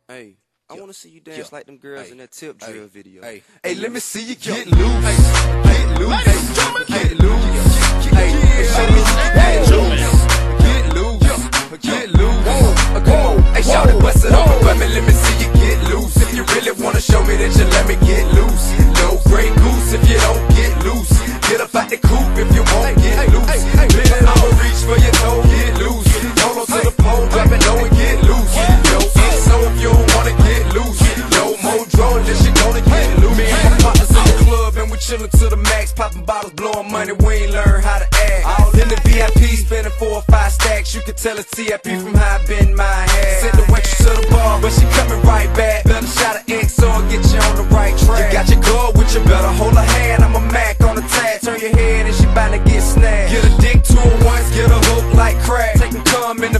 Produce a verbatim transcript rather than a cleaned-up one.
Hey, I Yeah. wanna see you dance Yeah. like them girls Hey. in that tip drill Hey. video. Hey, Hey, let me see you get Yo. loose. Hey. Get loose. Ladies and gentlemen. Get loose. Hey, Show me you get loose. Get loose. Get loose. Uh, Come on. Hey, shout it, bust it open for me. Let me see you get loose. If you really wanna show me that you let me get loose. No gray goose if you don't get loose. Get up out the coop if you won't get loose. Better I'ma reach for your toe, get loose. Hold on to the pole, drop it low and get loose. Yo, so if you don't wanna get loose, no more draw unless you gonna get loose. Me and my partners in the club and we chillin' to the max, popping bottles, blowing money. We ain't learn how to act. All in the V I P, spending four or five stacks. You can tell it's T I P from how I bend my head. Send the waitress to the bar, but she coming right back. Better shot of X or get you on the right track. You got your girl with you, better hold her hand. I'm a Mac on the tag, turn your head and she bout to get snagged. Get a dick to her once, get a hook like crack. Take and come in the